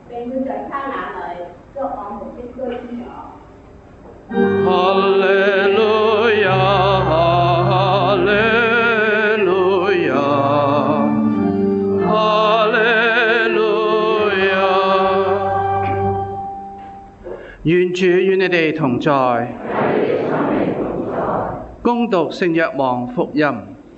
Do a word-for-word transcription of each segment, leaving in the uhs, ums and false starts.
並要在他那裏作我們的居所。 哈利路亞，哈利路亞，哈利路亞。願主與你哋同在。恭讀聖若望福音。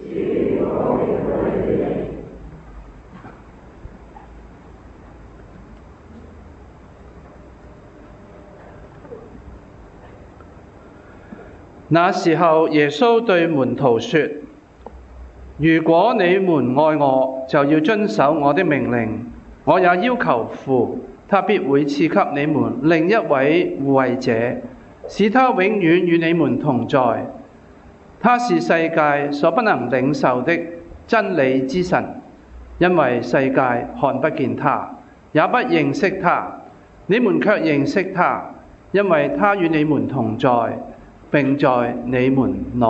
那時候，耶穌對門徒說：如果你們愛我，就要遵守我的命令。我也要求父，他必會賜給你們另一位護慰者，使他永遠與你們同在。他是世界所不能領受的真理之神，因為世界看不見他，也不認識他。你們卻認識他，因為他與你們同在，並在你們內。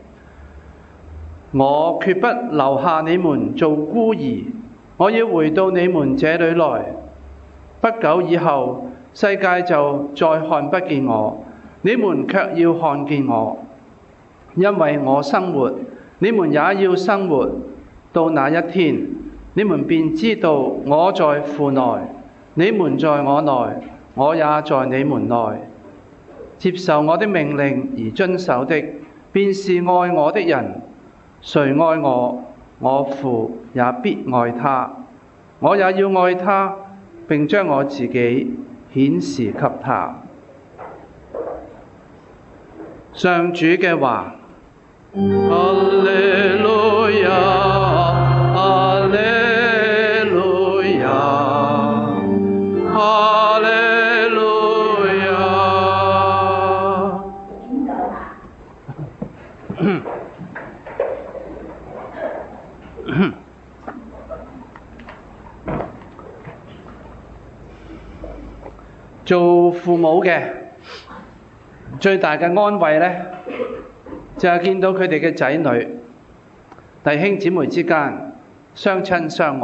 我決不留下你們做孤兒，我要回到你們這裏來。不久以後，世界就再看不見我，你們卻要看見我，因為我生活，你們也要生活。到那一天，你們便知道我在父內，你們在我內，我也在你們內。接受我的命令而遵守的，便是愛我的人。誰愛我，我父也必愛他，我也要愛他，並將我自己顯示給他。上主嘅話。哈利路亞，哈利路亞，哈利路亞。做父母嘅最大嘅安慰呢，就係見到佢哋嘅仔女、弟兄姊妹之間相親相愛，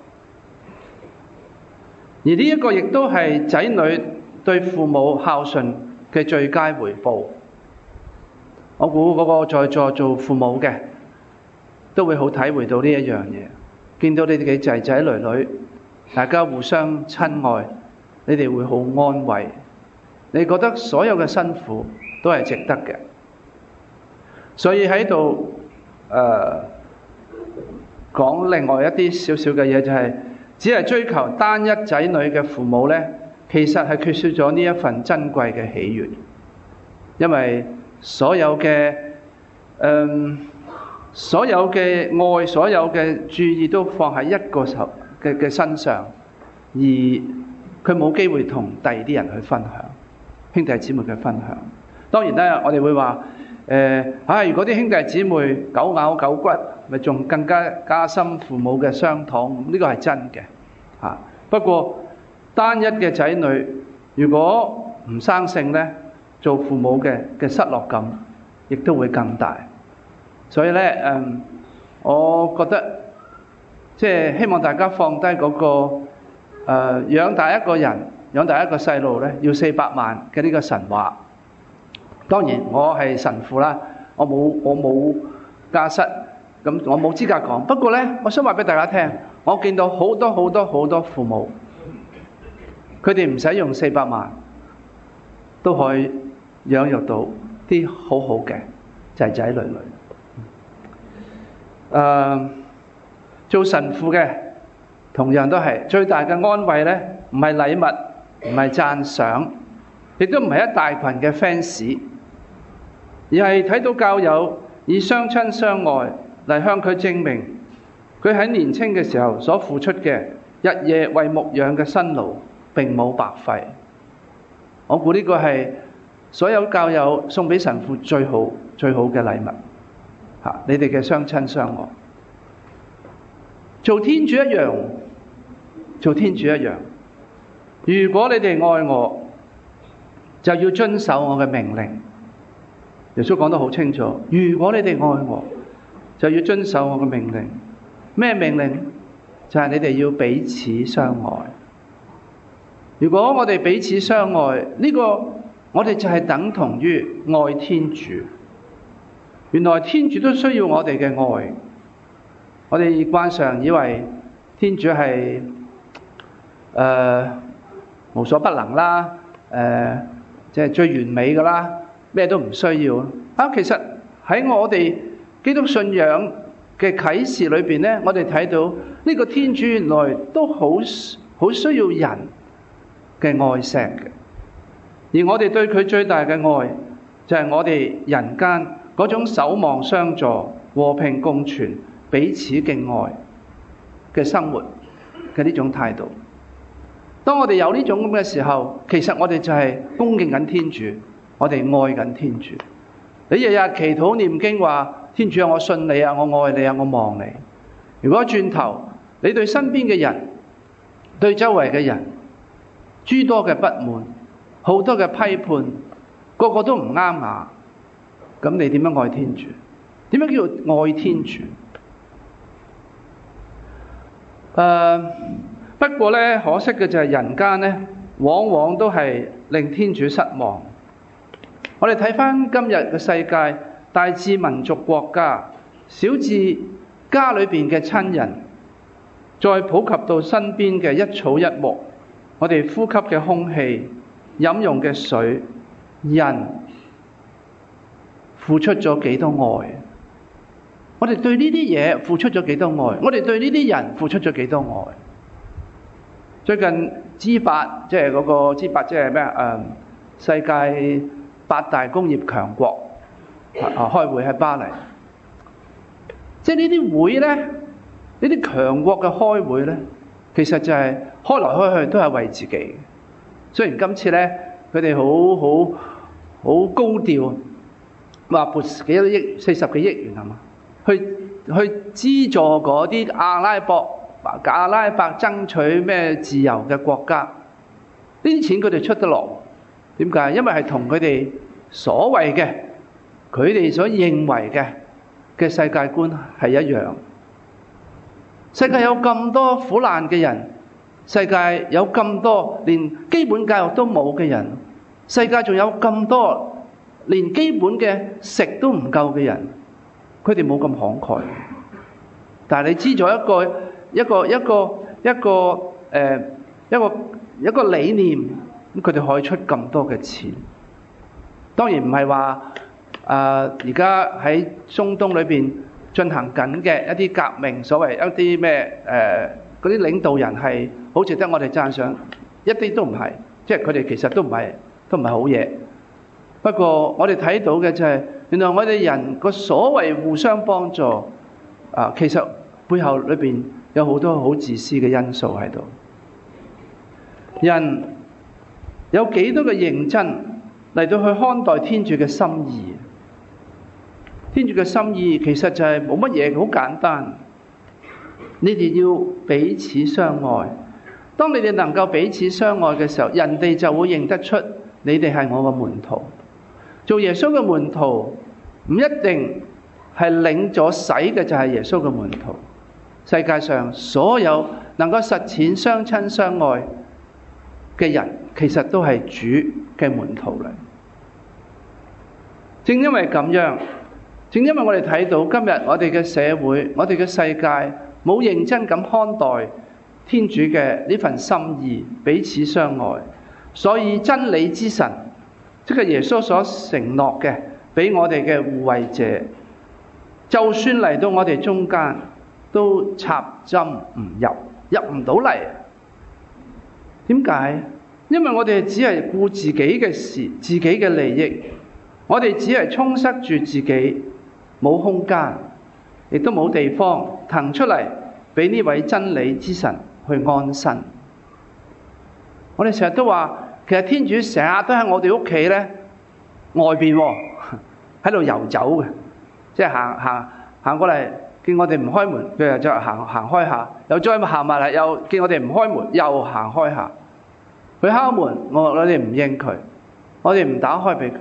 而呢一個亦都係仔女對父母孝順嘅最佳回報。我估嗰個在座做父母嘅都會好體會到呢一樣嘢，見到你哋嘅仔仔女女大家互相親愛，你哋會好安慰，你覺得所有嘅辛苦都係值得嘅。所以喺度誒講另外一啲少少嘅嘢，就係只係追求單一仔女嘅父母呢，其實係缺少咗呢一份珍貴嘅喜悅，因為所有嘅誒、呃、所有嘅愛，所有嘅注意都放喺一個手嘅嘅身上，而佢冇機會同第二啲人去分享，兄弟姊妹嘅分享。當然咧，我哋會話誒，唉，如果啲兄弟姊妹狗咬狗骨，咪仲更加加深父母嘅傷痛，呢個係真嘅嚇。不過單一嘅仔女，如果唔生性咧，做父母嘅嘅失落感，亦都會更大。所以咧，誒，我覺得即係希望大家放低嗰個誒養大一個人、養大一個細路咧，要四百萬嘅呢個神話。當然我係神父啦，我冇我冇家室，咁我冇資格講。不過呢，我想話俾大家聽，我見到好多好多好多父母，佢哋唔使用四百萬都可以養育到啲好好嘅仔仔女女。誒，做神父嘅同樣都係最大嘅安慰呢，唔係禮物，唔係讚賞，亦都唔係一大群嘅 fans。而係睇到教友以相親相愛嚟向佢證明，佢喺年青嘅時候所付出嘅日夜為牧養嘅辛勞並冇白費。我估呢個係所有教友送俾神父最好最好嘅禮物嚇，你哋嘅相親相愛，做天主一樣，做天主一樣。如果你哋愛我，就要遵守我嘅命令。耶穌講得好清楚，如果你哋愛我，就要遵守我嘅命令。咩命令？就係你哋要彼此相愛。 如果我哋彼此相愛，呢個我哋就係等同於愛天主。原來天主都需要我哋嘅愛。我哋慣常以為天主係誒、呃、無所不能啦，誒即係最完美㗎啦，咩都唔需要啊。其實喺我哋基督信仰嘅啟示裏邊咧，我哋睇到呢個天主原來都好好需要人嘅愛錫嘅。而我哋對佢最大嘅愛，就係我哋人間嗰種守望相助、和平共存、彼此敬愛嘅生活嘅呢種態度。當我哋有呢種咁嘅時候，其實我哋就係恭敬緊天主，我哋愛緊天主。你日日祈禱念經話，天主啊，我信你啊，我愛你啊，我望你。如果轉頭你對身邊嘅人、對周圍嘅人諸多嘅不滿、好多嘅批判，個個都唔啱牙，咁你點樣愛天主？點樣叫做愛天主？誒、uh, 不過咧，可惜嘅就係人間咧，往往都係令天主失望。我哋睇返今日嘅世界，大至民族國家，小至家裏邊嘅親人，再普及到身邊嘅一草一木，我哋呼吸嘅空氣、飲用嘅水，人付出咗幾多愛？我哋對呢啲嘢付出咗幾多愛？我哋對呢啲人付出咗幾多愛？最近 G 八，即係嗰個 G 八，即係咩啊？誒，世界八大工業強國啊，開會喺巴黎。即係呢啲會咧，呢啲強國嘅開會咧，其實就係開來開去都係為自己。雖然今次咧，佢哋好好好高調，話撥幾多億，四十幾億元係嘛？去去資助嗰啲阿拉伯、阿拉伯爭取咩自由嘅國家，呢啲錢佢哋出得落，點解？因為係同佢哋所謂嘅、佢哋所認為嘅嘅世界觀係一樣。世界有咁多苦難嘅人，世界有咁多連基本教育都冇嘅人，世界仲有咁多連基本嘅食都唔夠嘅人。佢哋冇咁慷慨，但係你知咗一個一個一個一個誒、呃、一個一個理念，咁佢哋可以出咁多嘅錢。當然唔係話誒而家喺中東裏邊進行緊嘅一啲革命，所謂一啲咩誒嗰啲領導人係好值得我哋讚賞，一啲都唔係，即係佢哋其實都唔係都唔係好嘢。不過我哋睇到嘅就係、是。原來我哋人個所謂互相幫助啊，其實背後裏邊有好多好自私嘅因素喺度。人有幾多嘅認真嚟到去看待天主嘅心意？天主嘅心意其實就係冇乜嘢，好簡單。你哋要彼此相愛。當你哋能夠彼此相愛嘅時候，人哋就會認得出你哋係我嘅門徒。做耶穌嘅門徒唔一定係領咗洗嘅就係耶穌嘅門徒。世界上所有能夠實踐相親相愛嘅人，其實都係主嘅門徒嚟。正因為咁樣，正因為我哋睇到今日我哋嘅社會，我哋嘅世界冇認真咁看待天主嘅呢份心意，彼此相愛，所以真理之神，即係耶穌所承諾嘅，俾我哋嘅護衛者，就算嚟到我哋中間，都插針唔入，入唔到嚟。點解？因為我哋只係顧自己嘅事，自己嘅利益，我哋只係充塞住自己，冇空間，亦都冇地方騰出嚟俾呢位真理之神去安身。我哋成日都話，其實天主成日都喺我哋屋企咧外邊喺度遊走嘅，即係行行行過嚟，見我哋唔開門，佢又再行行開下，又再行埋嚟，又見我哋唔開門，又行開下。佢敲門，我我哋唔應佢，我哋唔打開俾佢，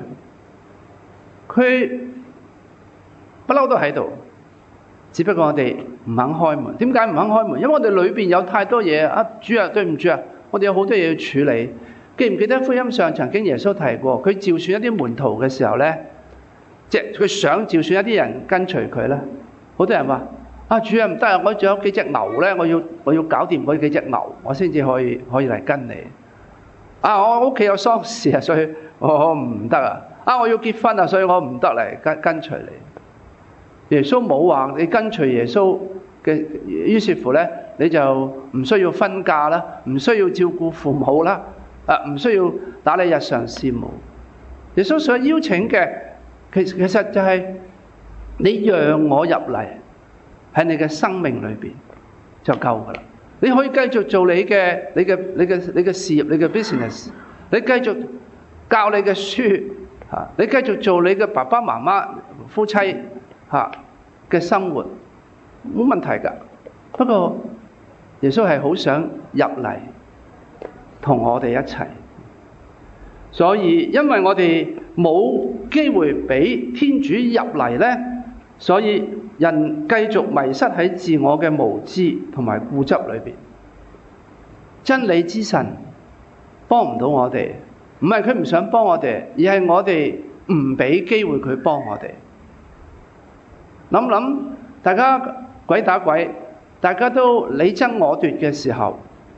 佢不嬲都喺度，只不過我哋唔肯開門。點解唔肯開門？因為我哋裏邊有太多嘢啊！主啊，對唔住啊， 我哋有好多嘢要處理。記唔記得福音上曾經耶穌提過，佢召選一啲門徒嘅時候咧，即係佢想召選一啲人跟隨佢咧。好多人話：啊，主啊，唔得啊，我仲有幾隻牛咧，我要我要搞掂嗰幾隻牛，我先至可以可以嚟跟你。啊，我屋企有喪事啊，所以我唔得啊。啊，我要結婚啊，所以我唔得嚟跟跟隨你。耶穌冇話你跟隨耶穌嘅，於是乎咧，你就唔需要分家啦，唔需要照顧父母啦。啊！唔需要打理日常事務。耶穌所邀請嘅，其其實就係你讓我入嚟喺你嘅生命裏邊就夠噶啦。你可以繼續做你嘅、你嘅、你嘅、你嘅事業、你嘅 business。你繼續教你嘅書嚇，你繼續做你嘅爸爸媽媽、夫妻嚇嘅生活，冇問題噶。不過耶穌係好想入嚟同我哋一齊，所以因為我哋冇機會俾天主入嚟呢，所以人繼續迷失喺自我嘅無知同埋固執裏邊。真理之神幫唔到我哋，唔係佢唔想幫我哋，而係我哋唔俾機會佢幫我哋。諗諗大家鬼打鬼，大家都你爭我奪嘅時候，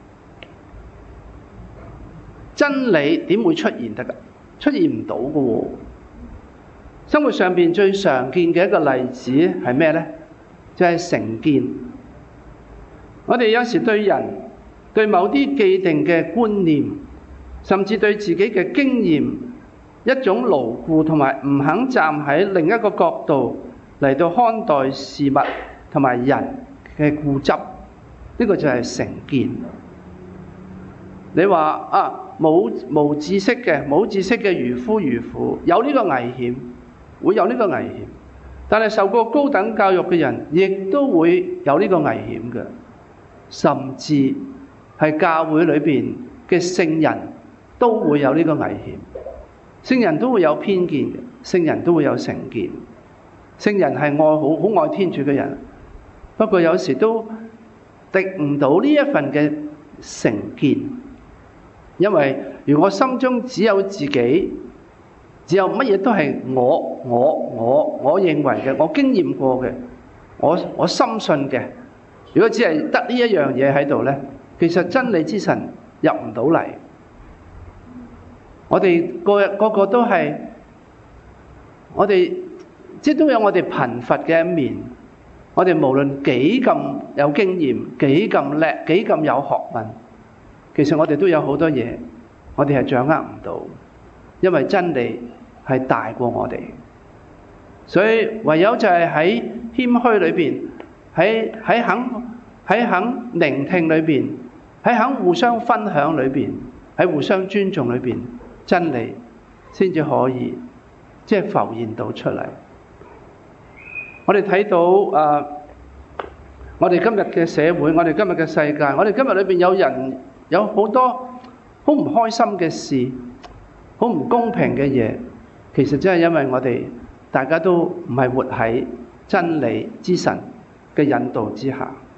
真理點會出現得㗎？出現唔到㗎喎。生活上邊最常見嘅一個例子係咩呢？就係成見。我哋有時對人對某啲既定嘅觀念，甚至對自己嘅經驗一種牢固，同埋唔肯站喺另一個角度嚟到看待事物同埋人嘅固執，呢個就係成見。你話啊，冇冇知識嘅冇知識嘅愚夫愚婦有呢個危險，會有呢個危險。但係受過高等教育嘅人，亦都會有呢個危險嘅，甚至係教會裏邊嘅聖人都會有呢個危險。聖人都會有偏見嘅，聖人都會有成見。聖人係愛好好愛天主嘅人，不過有時都敵唔到呢一份嘅成見。因為如果心中只有自己，只有乜嘢都係我我我我認為嘅，我經驗過嘅，我我深信嘅。如果只係得呢一樣嘢喺度呢，其實真理之神入唔到嚟。我哋個個個都係，我哋即係都有我哋貧乏嘅一面。我哋無論幾咁有經驗，幾咁叻，幾咁有學問，其實我哋都有好多嘢，我哋係掌握唔到，因為真理係大過我哋。所以唯有就係喺謙虛裏邊，喺喺肯喺肯聆聽裏邊，喺肯互相分享裏邊，喺互相尊重裏邊，真理先至可以即係浮現到出嚟。我哋睇到誒、呃，我哋今日嘅社會，我哋今日嘅世界，我哋今日裏邊有人有好多好唔開心嘅事，好唔公平嘅嘢，其實真係因為我哋大家都唔係活喺真理之神嘅引導之下。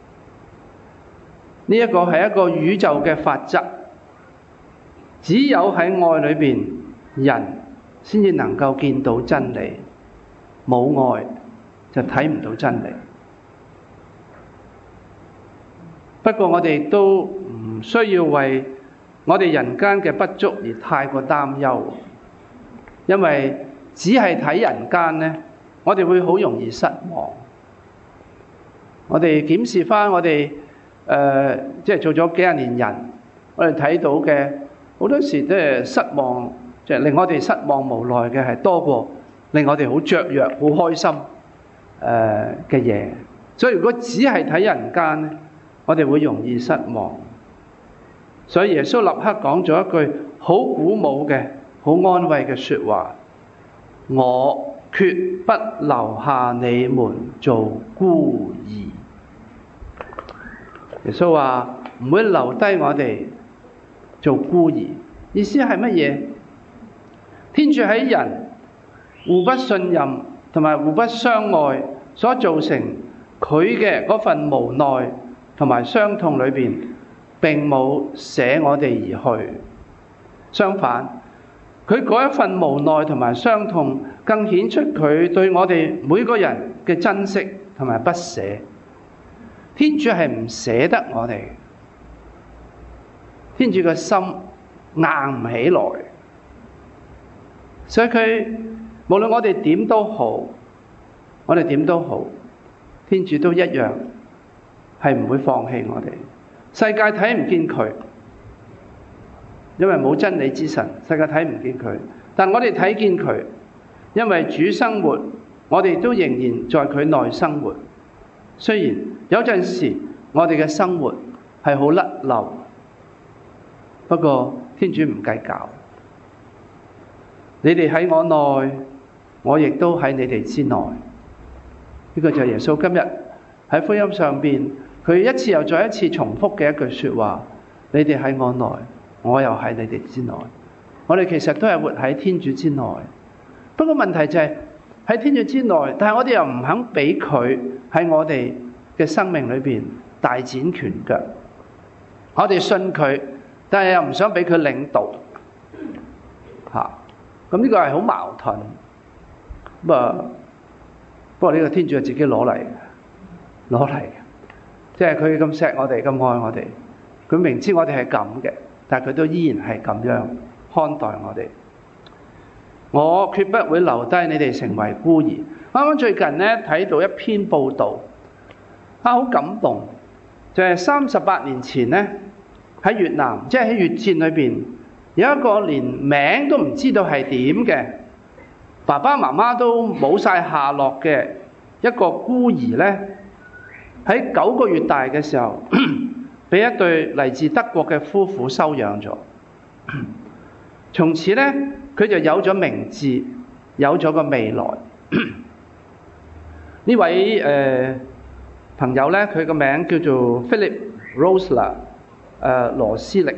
呢一個係一個宇宙嘅法則，只有喺愛裏邊，人先至能夠見到真理，冇愛就睇唔到真理。不過我哋都唔需要為我哋人間嘅不足而太過擔憂，因為只係睇人間呢，我哋會好容易失望。我哋檢視翻我哋誒，即係做咗幾廿年人，我哋睇到嘅好多時都係失望，即係令我哋失望無奈嘅係多過令我哋好雀躍、好開心誒嘅嘢。所以如果只係睇人間呢，我哋會容易失望。所以耶穌立刻講咗一句好鼓舞嘅、好安慰嘅說話：我決不留下你們做孤兒。耶穌話唔會留低我哋做孤兒，意思係乜嘢？天主喺人互不信任同埋互不相愛所造成佢嘅嗰份無奈同埋傷痛裏邊， 並冇捨我哋而去，相反，佢嗰一份無奈同埋傷痛，更顯出佢對我哋每個人嘅珍惜同埋不捨。天主係唔捨得我哋，天主嘅心硬唔起來，所以佢無論我哋點都好，我哋點都好，天主都一樣係唔會放棄我哋。世界睇唔見佢，因為冇真理之神，世界睇唔見佢。但我哋睇見佢，因為主生活，我哋都仍然在佢內生活。雖然有陣時我哋嘅生活係好甩漏，不過天主唔計較。你哋喺我內，我亦都喺你哋之內。呢個就係耶穌今日喺福音上邊，佢一次又再一次重複嘅一句說話：你哋喺我內，我又喺你哋之內。我哋其實都係活喺天主之內，不過問題就係喺天主之內，但係我哋又唔肯俾佢喺我哋嘅生命裏邊大展拳腳。我哋信佢，但係又唔想俾佢領導。吓、啊，咁呢個係好矛盾。咁啊，不過呢個天主係自己攞嚟，攞嚟。即係佢咁錫我哋，咁愛我哋，佢明知我哋係咁嘅，但係佢都依然係咁樣看待我哋。我決不會留低你哋成為孤兒。啱啱最近呢睇到一篇報道，啊好感動，就係三十八年前呢喺越南，即係喺越戰裏邊，有一個連名都唔知道係點嘅，爸爸媽媽都冇晒下落嘅一個孤兒呢。喺九個月大嘅時候，俾一對嚟自德國嘅夫婦收養咗。從此呢，佢就有咗名字，有咗個未來。呢位誒、呃、朋友呢，佢個名叫做 Philip Rosler， 誒、呃、羅斯力。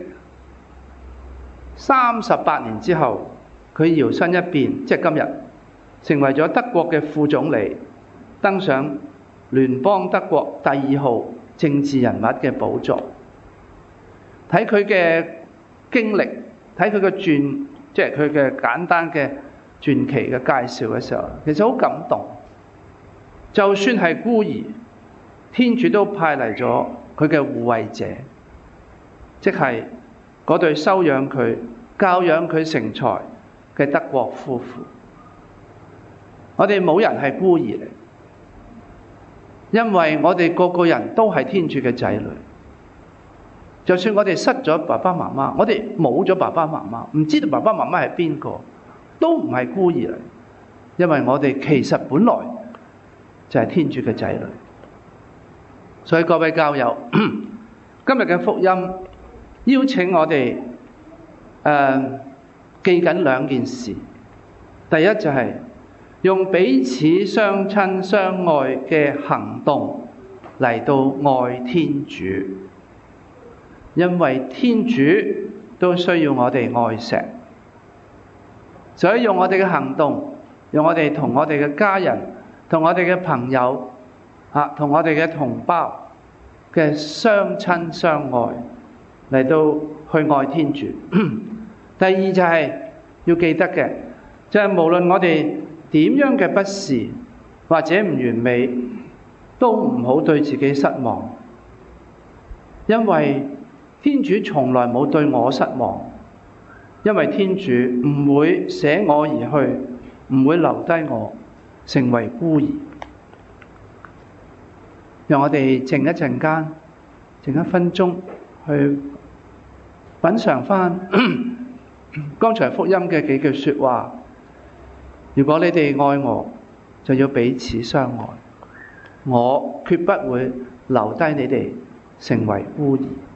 三十八年之後，佢搖身一變，即係今日，成為咗德國嘅副總理，登上聯邦德國第二號政治人物嘅寶座。睇佢嘅經歷，睇佢嘅傳，即係佢嘅簡單嘅傳奇嘅介紹嘅時候，其實好感動。就算係孤兒，天主都派嚟咗佢嘅護衛者，即係嗰對收養佢、教養佢成才嘅德國夫婦。我哋冇人係孤兒嚟，因為我哋個個人都係天主嘅仔女。就算我哋失咗爸爸媽媽，我哋冇咗爸爸媽媽，唔知道爸爸媽媽係邊個，都唔係孤兒嚟，因為我哋其實本來就係天主嘅仔女。所以各位教友，今日嘅福音邀請我哋誒、呃、記緊兩件事。第一就係、是、用彼此相親相愛嘅行動嚟到愛天主，因為天主都需要我哋愛錫，所以用我哋嘅行動，用我哋同我哋嘅家人、同我哋嘅朋友、啊、同我哋嘅同胞嘅相親相愛嚟到去愛天主。第二就係要記得嘅，就係無論我哋點樣嘅不是或者唔完美，都唔好對自己失望，因為天主從來冇對我失望，因為天主唔會捨我而去，唔會留低我成為孤兒。讓我哋靜一陣間，靜一分鐘去品嚐翻剛才福音嘅幾句說話。如果你哋愛我，就要彼此相愛，我決不會留低你哋成為孤兒。